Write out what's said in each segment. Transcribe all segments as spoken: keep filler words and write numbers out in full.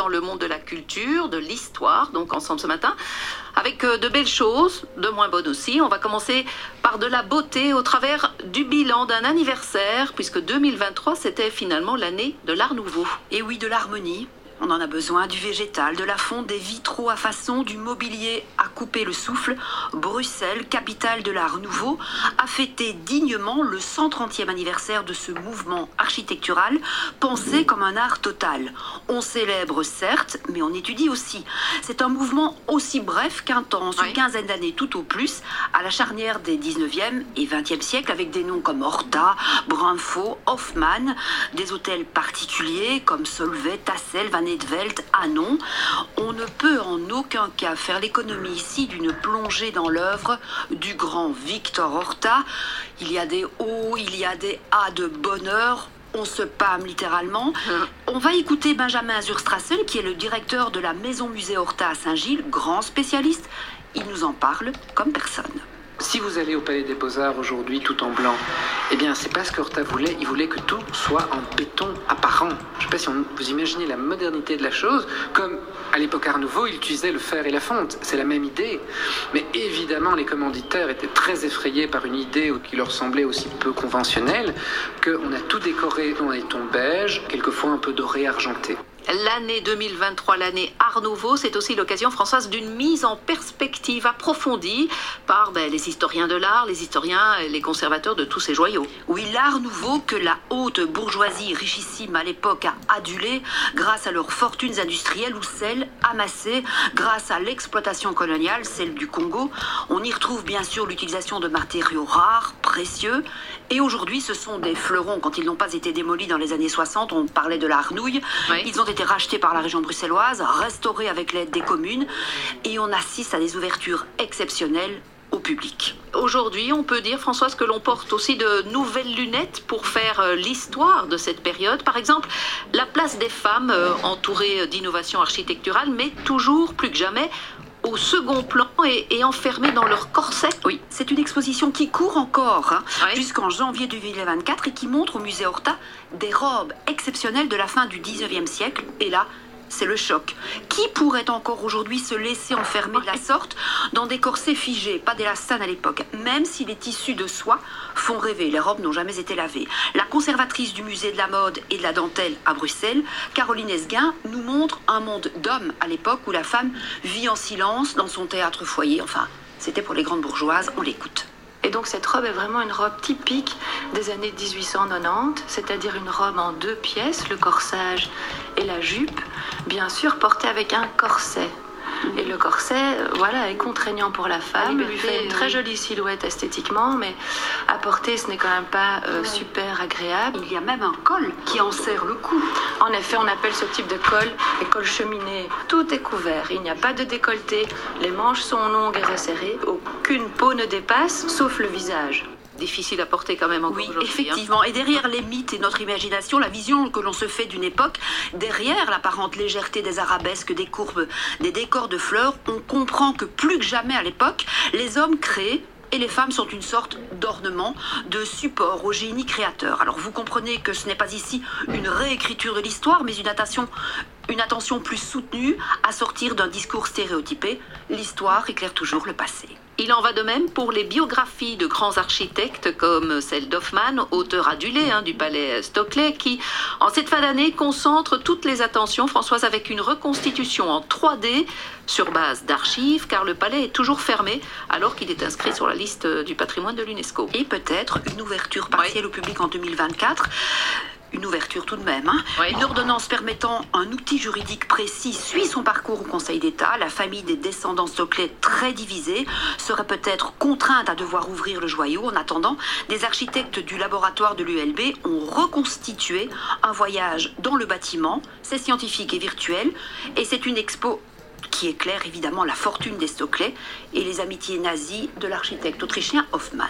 dans le monde de la culture, de l'histoire, donc ensemble ce matin, avec de belles choses, de moins bonnes aussi. On va commencer par de la beauté au travers du bilan d'un anniversaire, puisque deux mille vingt-trois, c'était finalement l'année de l'Art Nouveau. Et oui, de l'harmonie. On en a besoin, du végétal, de la fonte, des vitraux à façon, du mobilier à couper le souffle. Bruxelles, capitale de l'Art Nouveau, a fêté dignement le cent trentième anniversaire de ce mouvement architectural pensé comme un art total. On célèbre certes, mais on étudie aussi. C'est un mouvement aussi bref qu'intense, oui. Une quinzaine d'années tout au plus, à la charnière des dix-neuvième et vingtième siècles, avec des noms comme Horta, Brunfaux, Hofmann, des hôtels particuliers comme Solvay, Tassel, Van Edvelt, Anon. On ne peut en aucun cas faire l'économie ici d'une plongée dans l'œuvre du grand Victor Horta. Il y a des hauts, il y a des A de bonheur. On se pâme littéralement. On va écouter Benjamin Zurstrassen, qui est le directeur de la Maison Musée Horta à Saint-Gilles, grand spécialiste. Il nous en parle comme personne. Si vous allez au Palais des Beaux-Arts aujourd'hui tout en blanc, eh bien c'est pas ce que Horta voulait, il voulait que tout soit en béton apparent. Je sais pas si on, vous imaginez la modernité de la chose, comme à l'époque Art Nouveau, il utilisait le fer et la fonte, c'est la même idée. Mais évidemment les commanditaires étaient très effrayés par une idée qui leur semblait aussi peu conventionnelle, qu'on a tout décoré dans les tons beige, quelquefois un peu doré argenté. L'année deux mille vingt-trois, l'année Art Nouveau, c'est aussi l'occasion, Françoise, d'une mise en perspective approfondie par ben, les historiens de l'art, les historiens et les conservateurs de tous ces joyaux. Oui, l'Art Nouveau que la haute bourgeoisie richissime à l'époque a adulé grâce à leurs fortunes industrielles ou celles amassées grâce à l'exploitation coloniale, celle du Congo. On y retrouve bien sûr l'utilisation de matériaux rares, précieux, et aujourd'hui ce sont des fleurons. Quand ils n'ont pas été démolis dans les années soixante, on parlait de la harnouille, oui. Ils ont été rachetés par la région bruxelloise, restaurés avec l'aide des communes, et on assiste à des ouvertures exceptionnelles au public. Aujourd'hui, on peut dire, Françoise, que l'on porte aussi de nouvelles lunettes pour faire l'histoire de cette période. Par exemple, la place des femmes euh, entourée d'innovations architecturales, mais toujours, plus que jamais, au second plan et, et enfermées dans leur corset. Oui, c'est une exposition qui court encore hein, oui. jusqu'en janvier deux mille vingt-quatre et qui montre au musée Horta des robes exceptionnelles de la fin du dix-neuvième siècle. Et là, c'est le choc. Qui pourrait encore aujourd'hui se laisser enfermer de la sorte dans des corsets figés, pas d'élastane à l'époque, même si les tissus de soie font rêver, les robes n'ont jamais été lavées. La conservatrice du musée de la mode et de la dentelle à Bruxelles, Caroline Esguin, nous montre un monde d'hommes à l'époque où la femme vit en silence dans son théâtre foyer. Enfin, c'était pour les grandes bourgeoises, on l'écoute. Et donc cette robe est vraiment une robe typique des années dix-huit cent quatre-vingt-dix, c'est-à-dire une robe en deux pièces, le corsage et la jupe, bien sûr portée avec un corset. Et le corset, voilà, est contraignant pour la femme, lui fait une très jolie silhouette esthétiquement, mais à porter, ce n'est quand même pas euh, super agréable. Il y a même un col qui en serre le cou. En effet, on appelle ce type de col les cols cheminés. Tout est couvert, il n'y a pas de décolleté, les manches sont longues et resserrées, aucune peau ne dépasse, sauf le visage. Difficile à porter quand même encore oui, aujourd'hui. Effectivement. Hein. Et derrière les mythes et notre imagination, la vision que l'on se fait d'une époque, derrière l'apparente légèreté des arabesques, des courbes, des décors de fleurs, on comprend que plus que jamais à l'époque, les hommes créent et les femmes sont une sorte d'ornement, de support au génie créateur. Alors vous comprenez que ce n'est pas ici une réécriture de l'histoire, mais une attention, une attention plus soutenue à sortir d'un discours stéréotypé. L'histoire éclaire toujours le passé. Il en va de même pour les biographies de grands architectes comme celle d'Hofmann, auteur adulé hein, du palais Stockley, qui, en cette fin d'année, concentre toutes les attentions, Françoise, avec une reconstitution en trois D sur base d'archives, car le palais est toujours fermé alors qu'il est inscrit sur la liste du patrimoine de l'UNESCO. Et peut-être une ouverture partielle oui. au public en deux mille vingt-quatre. Une ouverture tout de même. Hein. Oui. Une ordonnance permettant un outil juridique précis suit son parcours au Conseil d'État. La famille des descendants Stockley, très divisée, serait peut-être contrainte à devoir ouvrir le joyau. En attendant, des architectes du laboratoire de l'U L B ont reconstitué un voyage dans le bâtiment. C'est scientifique et virtuel. Et c'est une expo qui éclaire évidemment la fortune des Stockley et les amitiés nazies de l'architecte autrichien Hofmann.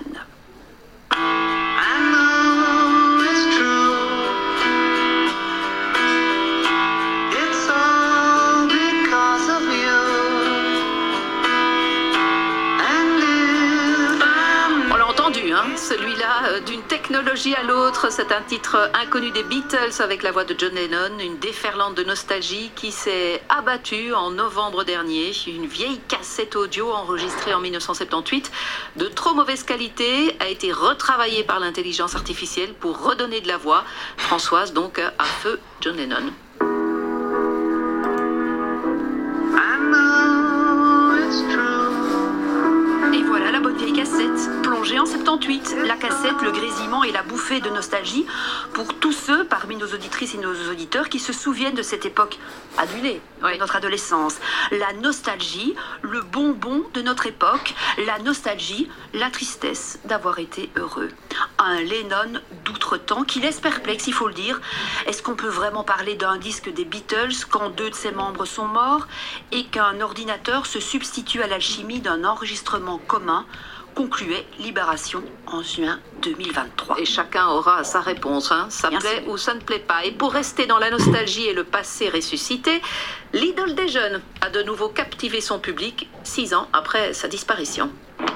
Celui-là, voilà, d'une technologie à l'autre, c'est un titre inconnu des Beatles avec la voix de John Lennon, une déferlante de nostalgie qui s'est abattue en novembre dernier. Une vieille cassette audio enregistrée en mille neuf cent soixante-dix-huit de trop mauvaise qualité a été retravaillée par l'intelligence artificielle pour redonner de la voix. Françoise donc à feu John Lennon. Et voilà la bonne vieille cassette, plongée en soixante-dix-huit. La cassette, le grésillement et la bouffée de nostalgie pour tous ceux parmi nos auditrices et nos auditeurs qui se souviennent de cette époque adulée, oui. de notre adolescence. La nostalgie, le bonbon de notre époque, la nostalgie, la tristesse d'avoir été heureux. Un Lennon d'outre-temps qui laisse perplexe, il faut le dire. Est-ce qu'on peut vraiment parler d'un disque des Beatles quand deux de ses membres sont morts et qu'un ordinateur se substitue à l'alchimie d'un enregistrement commun, concluait Libération en juin deux mille vingt-trois. Et chacun aura sa réponse, hein. Ça Bien plaît sûr. Ou ça ne plaît pas. Et pour rester dans la nostalgie et le passé ressuscité, l'idole des jeunes a de nouveau captivé son public six ans après sa disparition.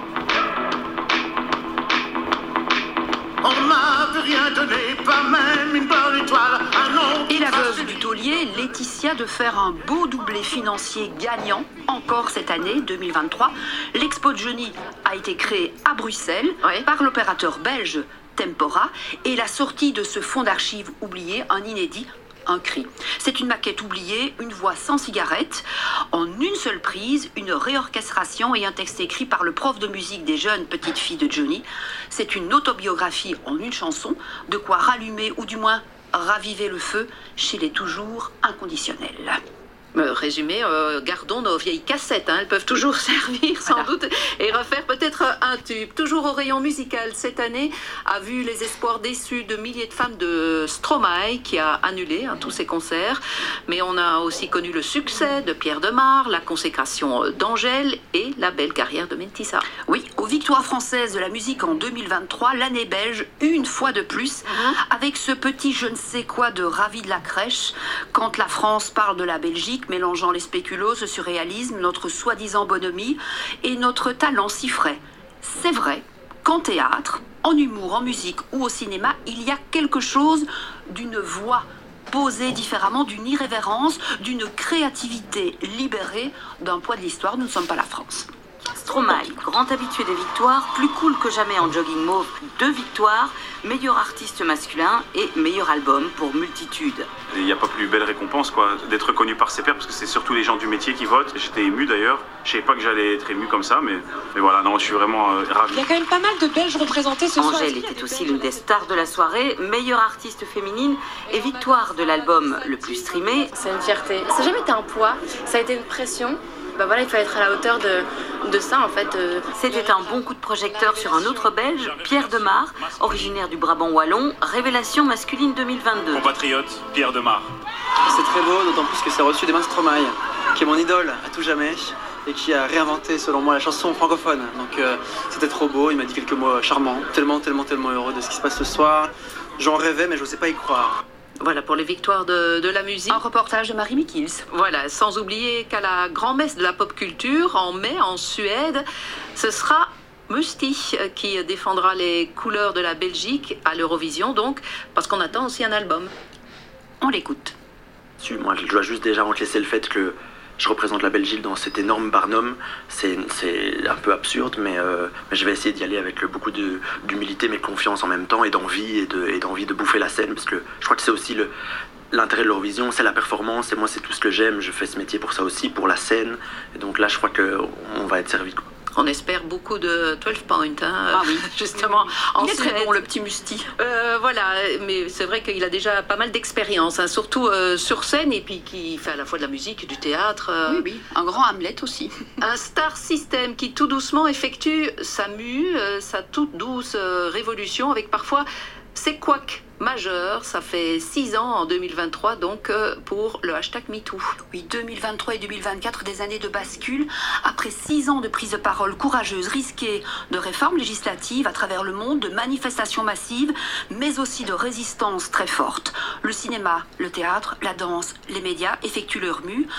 On m'avait rien donné, pas même une bonne étoile, un nom. Et la veuve du taulier, Laetitia, de faire un beau doublé financier gagnant, encore cette année, deux mille vingt-trois. L'Expo de Johnny a été créée à Bruxelles oui. par l'opérateur belge Tempora. Et la sortie de ce fonds d'archives oublié, un inédit, un cri. C'est une maquette oubliée, une voix sans cigarette, en une seule prise, une réorchestration et un texte écrit par le prof de musique des jeunes petites filles de Johnny. C'est une autobiographie en une chanson, de quoi rallumer ou du moins raviver le feu chez les toujours inconditionnels. Euh, résumé, euh, gardons nos vieilles cassettes, hein, elles peuvent toujours servir sans voilà. doute et refaire peut-être un tube. Toujours au rayon musical, cette année a vu les espoirs déçus de milliers de fans de Stromae qui a annulé hein, tous ses concerts, mais on a aussi connu le succès de Pierre Demar, la consécration d'Angèle et la belle carrière de Mentissa. Oui, aux victoires françaises de la musique en deux mille vingt-trois, l'année belge, une fois de plus, mmh. avec ce petit je ne sais quoi de ravi de la crèche, quand la France parle de la Belgique, mélangeant les spéculoos, le surréalisme, notre soi-disant bonhomie et notre talent si frais. C'est vrai qu'en théâtre, en humour, en musique ou au cinéma, il y a quelque chose d'une voix posée différemment, d'une irrévérence, d'une créativité libérée d'un poids de l'histoire. Nous ne sommes pas la France. Stromae, grand habitué des victoires, plus cool que jamais en jogging mauve, deux victoires, meilleur artiste masculin et meilleur album pour Multitude. Il n'y a pas plus belle récompense quoi, d'être reconnu par ses pairs, parce que c'est surtout les gens du métier qui votent. J'étais ému d'ailleurs, je savais pas que j'allais être ému comme ça, mais, mais voilà, non, je suis vraiment euh, ravi. Il y a quand même pas mal de Belges représentés ce soir. Angèle était aussi l'une des stars de la soirée, meilleure artiste féminine et victoire de l'album le plus streamé. C'est une fierté, ça n'a jamais été un poids, ça a été une pression. Bah voilà, il fallait être à la hauteur de, de ça en fait. Euh... C'était un bon coup de projecteur sur un autre Belge, Pierre Demar, originaire du Brabant wallon, révélation masculine deux mille vingt-deux. Compatriote, Pierre Demar. C'est très beau, d'autant plus que c'est reçu des mains de Stromae, qui est mon idole à tout jamais et qui a réinventé selon moi la chanson francophone. Donc euh, c'était trop beau, il m'a dit quelques mots charmants, tellement, tellement, tellement heureux de ce qui se passe ce soir. J'en rêvais mais je n'osais pas y croire. Voilà pour les victoires de, de la musique. Un reportage de Marie Mikils. Voilà, sans oublier qu'à la grand-messe de la pop culture, en mai, en Suède, ce sera Musti qui défendra les couleurs de la Belgique à l'Eurovision, donc, parce qu'on attend aussi un album. On l'écoute. Moi, je dois juste déjà laisser le fait que je représente la Belgique dans cet énorme barnum. C'est, c'est un peu absurde, mais, euh, mais je vais essayer d'y aller avec le, beaucoup de, d'humilité, mais de confiance en même temps, et d'envie, et, de, et d'envie de bouffer la scène, parce que je crois que c'est aussi le, l'intérêt de l'Eurovision, c'est la performance, et moi c'est tout ce que j'aime, je fais ce métier pour ça aussi, pour la scène, et donc là je crois qu'on va être servi, quoi. On espère beaucoup de douze points, hein, ah oui. justement. Il est très bon, le petit Musti. Euh, voilà, mais c'est vrai qu'il a déjà pas mal d'expérience, hein, surtout euh, sur scène, et puis qui fait à la fois de la musique, du théâtre. Euh, oui, oui, un grand Hamlet aussi. Un star system qui tout doucement effectue sa mue, euh, sa toute douce euh, révolution, avec parfois ses couacs majeur. Ça fait six ans en deux mille vingt-trois, donc euh, pour le hashtag MeToo. Oui, deux mille vingt-trois et deux mille vingt-quatre, des années de bascule. Après six ans de prise de parole courageuse, risquée, de réformes législatives à travers le monde, de manifestations massives, mais aussi de résistance très forte. Le cinéma, le théâtre, la danse, les médias effectuent leur mue.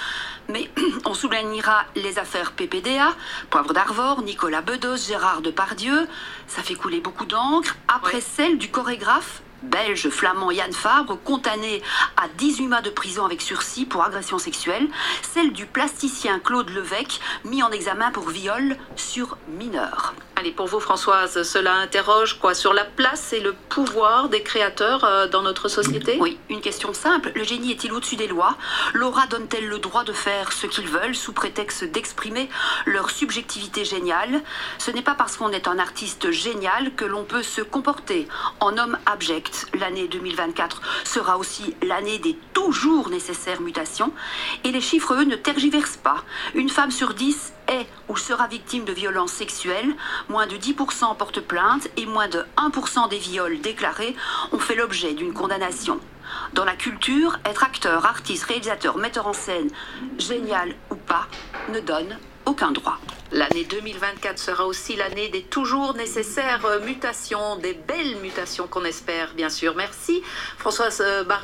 Mais on soulignera les affaires P P D A, Poivre d'Arvor, Nicolas Bedos, Gérard Depardieu. Ça fait couler beaucoup d'encre. Après ouais. celle du chorégraphe belge flamand Yann Fabre, condamné à dix-huit mois de prison avec sursis pour agression sexuelle. Celle du plasticien Claude Levesque, mis en examen pour viol sur mineur. Allez, pour vous, Françoise, cela interroge quoi sur la place et le pouvoir des créateurs euh, dans notre société? Oui, une question simple. Le génie est-il au-dessus des lois? L'aura donne-t-elle le droit de faire ce qu'ils veulent sous prétexte d'exprimer leur subjectivité géniale? Ce n'est pas parce qu'on est un artiste génial que l'on peut se comporter en homme abject. L'année deux mille vingt-quatre sera aussi l'année des toujours nécessaires mutations. Et les chiffres, eux, ne tergiversent pas. Une femme sur dix est ou sera victime de violences sexuelles. Moins de dix pour cent portent plainte et moins de un pour cent des viols déclarés ont fait l'objet d'une condamnation. Dans la culture, être acteur, artiste, réalisateur, metteur en scène, génial ou pas, ne donne aucun droit. L'année deux mille vingt-quatre sera aussi l'année des toujours nécessaires mutations, des belles mutations qu'on espère, bien sûr. Merci Françoise Barré.